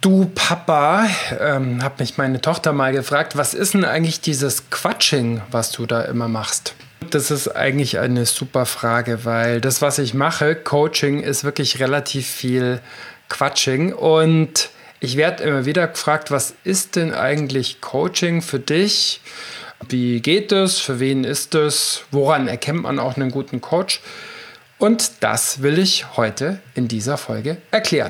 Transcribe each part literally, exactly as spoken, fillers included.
Du Papa, ähm, hat mich meine Tochter mal gefragt, was ist denn eigentlich dieses Quatsching, was du da immer machst? Das ist eigentlich eine super Frage, weil das, was ich mache, Coaching, ist wirklich relativ viel Quatsching. Und ich werde immer wieder gefragt, was ist denn eigentlich Coaching für dich? Wie geht es? Für wen ist es? Woran erkennt man auch einen guten Coach? Und das will ich heute in dieser Folge erklären.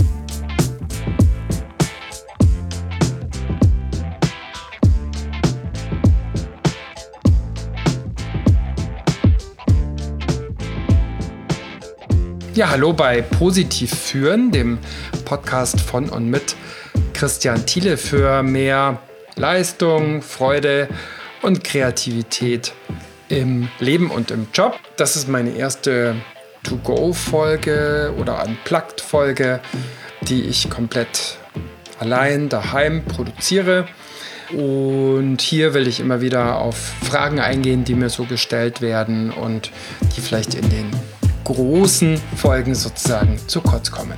Ja, hallo bei Positiv führen, dem Podcast von und mit Christian Thiele für mehr Leistung, Freude und Kreativität im Leben und im Job. Das ist meine erste To-Go-Folge oder Unplugged-Folge, die ich komplett allein daheim produziere. Und hier will ich immer wieder auf Fragen eingehen, die mir so gestellt werden und die vielleicht in den großen Folgen sozusagen zu kurz kommen.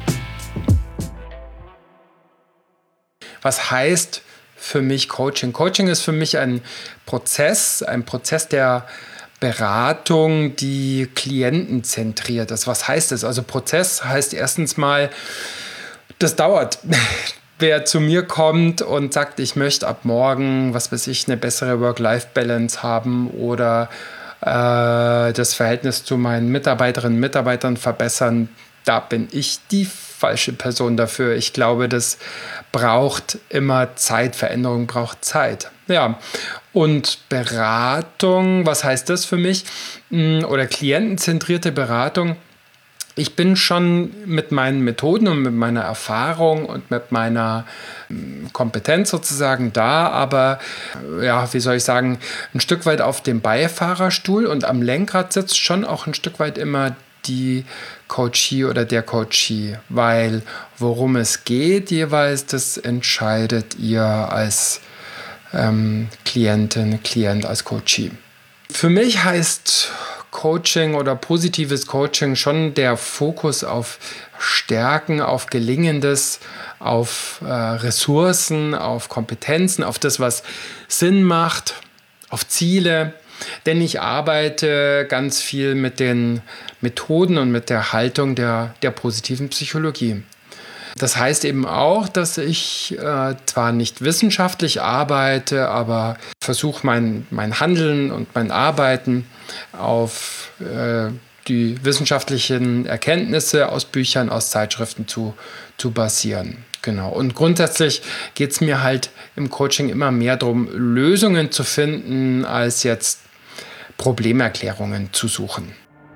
Was heißt für mich Coaching? Coaching ist für mich ein Prozess, ein Prozess der Beratung, die klientenzentriert ist. Was heißt das? Also Prozess heißt erstens mal, das dauert. Wer zu mir kommt und sagt, ich möchte ab morgen, was weiß ich, eine bessere Work-Life-Balance haben oder das Verhältnis zu meinen Mitarbeiterinnen und Mitarbeitern verbessern, da bin ich die falsche Person dafür. Ich glaube, das braucht immer Zeit. Veränderung braucht Zeit. Ja, und Beratung, was heißt das für mich? Oder klientenzentrierte Beratung. Ich bin schon mit meinen Methoden und mit meiner Erfahrung und mit meiner Kompetenz sozusagen da, aber ja, wie soll ich sagen, ein Stück weit auf dem Beifahrerstuhl und am Lenkrad sitzt schon auch ein Stück weit immer die Coachee oder der Coachee, weil worum es geht jeweils, das entscheidet ihr als ähm, Klientin, Klient, als Coachee. Für mich heißt Coaching oder positives Coaching schon der Fokus auf Stärken, auf Gelingendes, auf äh, Ressourcen, auf Kompetenzen, auf das, was Sinn macht, auf Ziele. Denn ich arbeite ganz viel mit den Methoden und mit der Haltung der, der positiven Psychologie. Das heißt eben auch, dass ich äh, zwar nicht wissenschaftlich arbeite, aber versuche mein, mein Handeln und mein Arbeiten auf äh, die wissenschaftlichen Erkenntnisse aus Büchern, aus Zeitschriften zu, zu basieren. Genau. Und grundsätzlich geht es mir halt im Coaching immer mehr darum, Lösungen zu finden, als jetzt Problemerklärungen zu suchen.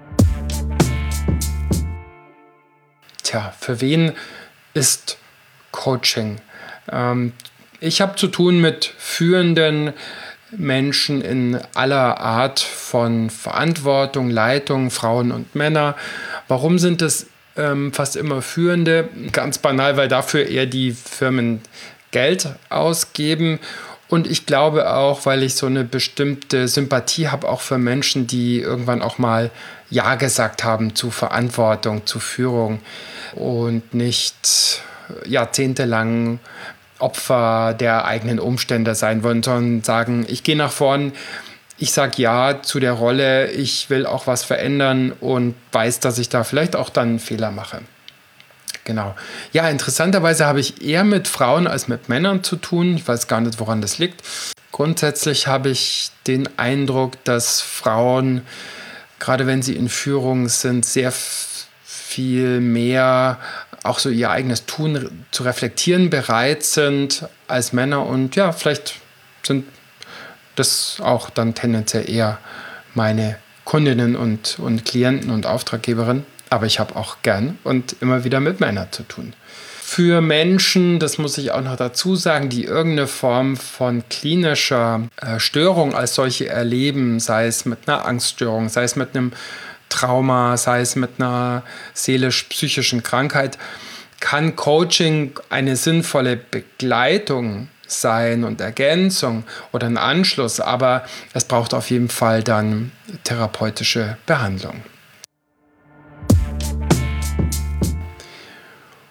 Tja, für wen ist Coaching? Ähm, ich habe zu tun mit führenden Menschen in aller Art von Verantwortung, Leitung, Frauen und Männer. Warum sind es ähm, fast immer Führende? Ganz banal, weil dafür eher die Firmen Geld ausgeben. Und ich glaube auch, weil ich so eine bestimmte Sympathie habe, auch für Menschen, die irgendwann auch mal Ja gesagt haben zu Verantwortung, zu Führung und nicht jahrzehntelang Opfer der eigenen Umstände sein wollen, sondern sagen, ich gehe nach vorn, ich sage Ja zu der Rolle, ich will auch was verändern und weiß, dass ich da vielleicht auch dann einen Fehler mache. Genau. Ja, interessanterweise habe ich eher mit Frauen als mit Männern zu tun. Ich weiß gar nicht, woran das liegt. Grundsätzlich habe ich den Eindruck, dass Frauen, gerade wenn sie in Führung sind, sehr viel mehr auch so ihr eigenes Tun zu reflektieren bereit sind als Männer. Und ja, vielleicht sind das auch dann tendenziell eher meine Kundinnen und, und Klienten und Auftraggeberinnen. Aber ich habe auch gern und immer wieder mit Männern zu tun. Für Menschen, das muss ich auch noch dazu sagen, die irgendeine Form von klinischer äh, Störung als solche erleben, sei es mit einer Angststörung, sei es mit einem Trauma, sei es mit einer seelisch-psychischen Krankheit, kann Coaching eine sinnvolle Begleitung sein und Ergänzung oder ein Anschluss, aber es braucht auf jeden Fall dann therapeutische Behandlung.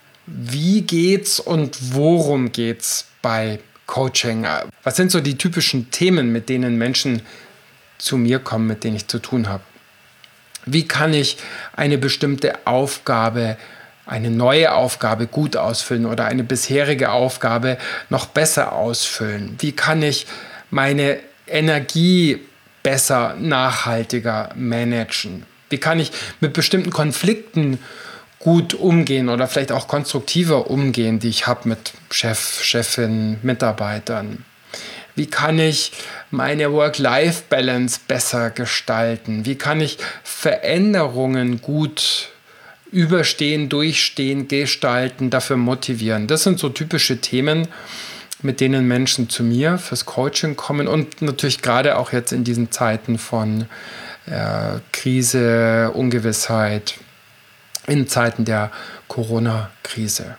wie geht's und worum geht's bei Coaching? Was sind so die typischen Themen, mit denen Menschen zu mir kommen, mit denen ich zu tun habe? Wie kann ich eine bestimmte Aufgabe, eine neue Aufgabe gut ausfüllen oder eine bisherige Aufgabe noch besser ausfüllen? Wie kann ich meine Energie besser, nachhaltiger managen? Wie kann ich mit bestimmten Konflikten gut umgehen oder vielleicht auch konstruktiver umgehen, die ich habe mit Chef, Chefin, Mitarbeitern? Wie kann ich meine Work-Life-Balance besser gestalten? Wie kann ich Veränderungen gut überstehen, durchstehen, gestalten, dafür motivieren? Das sind so typische Themen, mit denen Menschen zu mir fürs Coaching kommen und natürlich gerade auch jetzt in diesen Zeiten von äh, Krise, Ungewissheit, in Zeiten der Corona-Krise.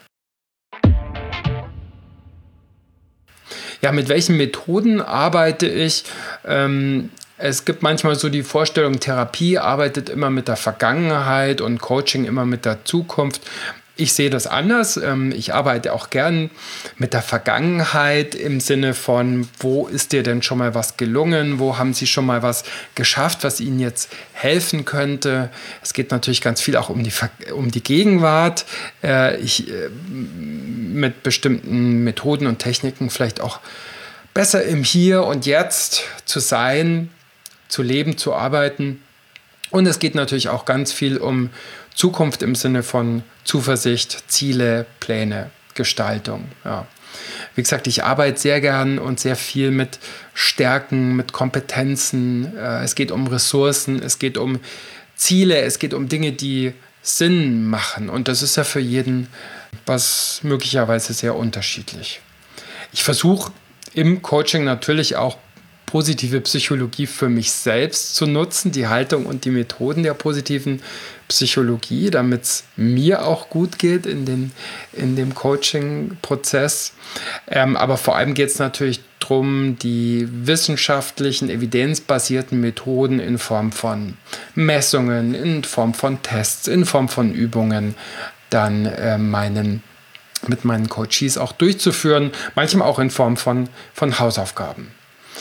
Ja, mit welchen Methoden arbeite ich? Ähm, es gibt manchmal so die Vorstellung, Therapie arbeitet immer mit der Vergangenheit und Coaching immer mit der Zukunft. Ich sehe das anders. Ähm, ich arbeite auch gern mit der Vergangenheit im Sinne von, wo ist dir denn schon mal was gelungen? Wo haben Sie schon mal was geschafft, was Ihnen jetzt helfen könnte? Es geht natürlich ganz viel auch um die, um die Gegenwart. Äh, ich, äh, mit bestimmten Methoden und Techniken vielleicht auch besser im Hier und Jetzt zu sein, zu leben, zu arbeiten. Und es geht natürlich auch ganz viel um Zukunft im Sinne von Zuversicht, Ziele, Pläne, Gestaltung. Ja. Wie gesagt, ich arbeite sehr gern und sehr viel mit Stärken, mit Kompetenzen. Es geht um Ressourcen, es geht um Ziele, es geht um Dinge, die Sinn machen. Und das ist ja für jeden was möglicherweise sehr unterschiedlich. Ich versuche im Coaching natürlich auch positive Psychologie für mich selbst zu nutzen, die Haltung und die Methoden der positiven Psychologie, damit es mir auch gut geht in, den, in dem Coaching-Prozess. Ähm, aber vor allem geht es natürlich darum, die wissenschaftlichen, evidenzbasierten Methoden in Form von Messungen, in Form von Tests, in Form von Übungen dann äh, meinen, mit meinen Coaches auch durchzuführen, manchmal auch in Form von, von Hausaufgaben.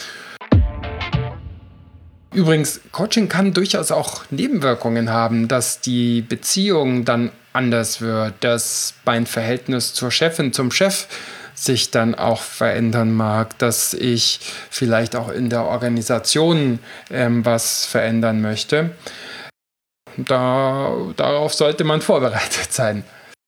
Übrigens, Coaching kann durchaus auch Nebenwirkungen haben, dass die Beziehung dann anders wird, dass mein Verhältnis zur Chefin, zum Chef sich dann auch verändern mag, dass ich vielleicht auch in der Organisation ähm, was verändern möchte. Da, darauf sollte man vorbereitet sein.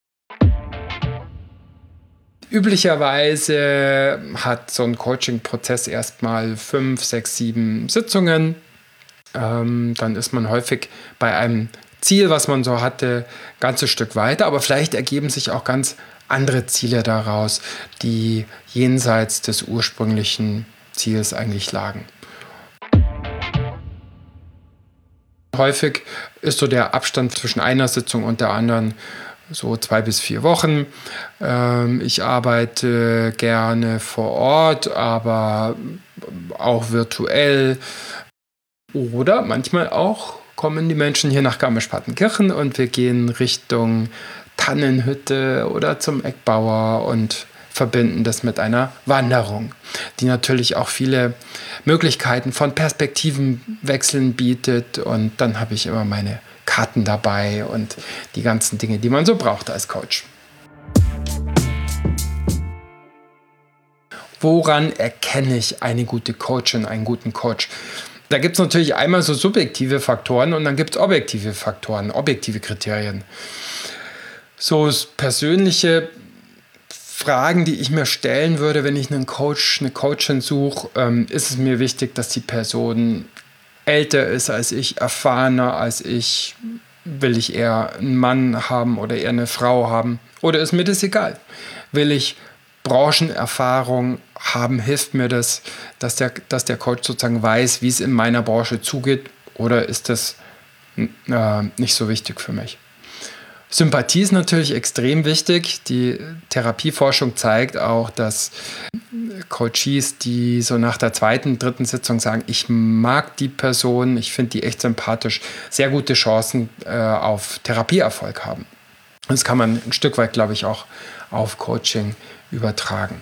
Üblicherweise hat so ein Coaching-Prozess erstmal fünf, sechs, sieben Sitzungen. Ähm, dann ist man häufig bei einem Ziel, was man so hatte, ein ganzes Stück weiter. Aber vielleicht ergeben sich auch ganz andere Ziele daraus, die jenseits des ursprünglichen Ziels eigentlich lagen. Häufig ist so der Abstand zwischen einer Sitzung und der anderen so zwei bis vier Wochen. Ähm, ich arbeite gerne vor Ort, aber auch virtuell. Oder manchmal auch kommen die Menschen hier nach Garmisch-Partenkirchen und wir gehen Richtung Tannenhütte oder zum Eckbauer und verbinden das mit einer Wanderung, die natürlich auch viele Möglichkeiten von Perspektivenwechseln bietet. Und dann habe ich immer meine Karten dabei und die ganzen Dinge, die man so braucht als Coach. Woran erkenne ich eine gute Coachin, einen guten Coach? Da gibt es natürlich einmal so subjektive Faktoren und dann gibt es objektive Faktoren, objektive Kriterien. So persönliche Fragen, die ich mir stellen würde, wenn ich einen Coach, eine Coachin suche, ähm, ist es mir wichtig, dass die Person älter ist als ich, erfahrener als ich. Will ich eher einen Mann haben oder eher eine Frau haben? Oder ist mir das egal? Will ich Branchenerfahrung haben, hilft mir das, dass der, dass der Coach sozusagen weiß, wie es in meiner Branche zugeht, oder ist das äh, nicht so wichtig für mich? Sympathie ist natürlich extrem wichtig. Die Therapieforschung zeigt auch, dass Coaches, die so nach der zweiten, dritten Sitzung sagen, ich mag die Person, ich finde die echt sympathisch, sehr gute Chancen äh, auf Therapieerfolg haben. Das kann man ein Stück weit, glaube ich, auch auf Coaching übertragen.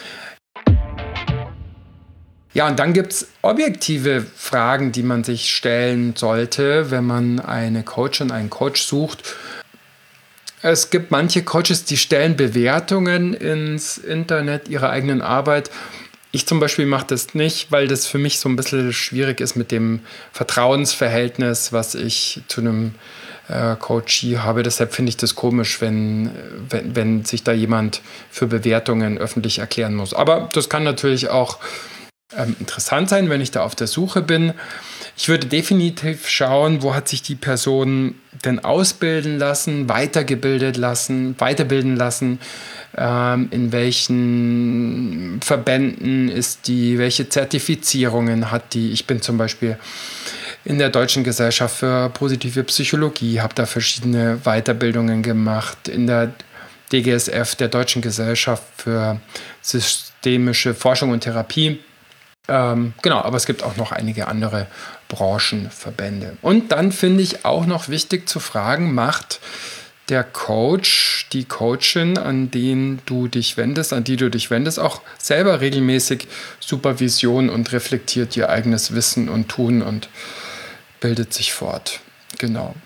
Ja, und dann gibt es objektive Fragen, die man sich stellen sollte, wenn man eine Coachin, einen Coach sucht. Es gibt manche Coaches, die stellen Bewertungen ins Internet ihrer eigenen Arbeit. Ich zum Beispiel mache das nicht, weil das für mich so ein bisschen schwierig ist mit dem Vertrauensverhältnis, was ich zu einem äh, Coachee habe. Deshalb finde ich das komisch, wenn, wenn, wenn sich da jemand für Bewertungen öffentlich erklären muss. Aber das kann natürlich auch ähm, interessant sein, wenn ich da auf der Suche bin. Ich würde definitiv schauen, wo hat sich die Person denn ausbilden lassen, weitergebildet lassen, weiterbilden lassen, ähm, in welchen Verbänden ist die, welche Zertifizierungen hat die. Ich bin zum Beispiel in der Deutschen Gesellschaft für positive Psychologie, habe da verschiedene Weiterbildungen gemacht, in der D G S F, der Deutschen Gesellschaft für systemische Forschung und Therapie. Ähm, genau, aber es gibt auch noch einige andere Branchenverbände. Und dann finde ich auch noch wichtig zu fragen, macht der Coach, die Coachin, an den du dich wendest, an die du dich wendest, auch selber regelmäßig Supervision und reflektiert ihr eigenes Wissen und Tun und bildet sich fort. Genau.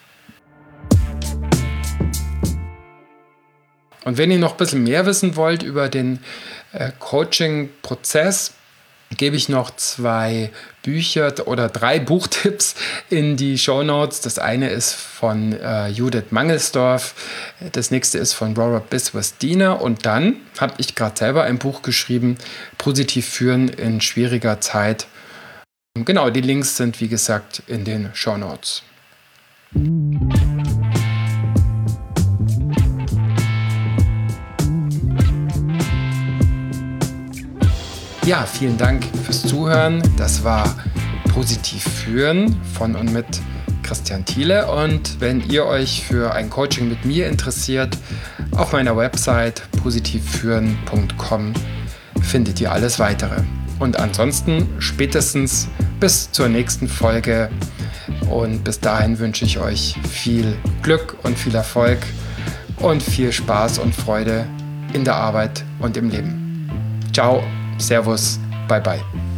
Und wenn ihr noch ein bisschen mehr wissen wollt über den äh, Coaching-Prozess, gebe ich noch zwei Bücher oder drei Buchtipps in die Shownotes. Das eine ist von äh, Judith Mangelsdorf, das nächste ist von Robert Biswas-Diener und dann habe ich gerade selber ein Buch geschrieben, Positiv führen in schwieriger Zeit. Genau, die Links sind wie gesagt in den Shownotes. Ja, vielen Dank fürs Zuhören. Das war Positiv führen von und mit Christian Thiele. Und wenn ihr euch für ein Coaching mit mir interessiert, auf meiner Website positiv führen punkt com findet ihr alles weitere. Und ansonsten spätestens bis zur nächsten Folge. Und bis dahin wünsche ich euch viel Glück und viel Erfolg und viel Spaß und Freude in der Arbeit und im Leben. Ciao. Servus, bye bye.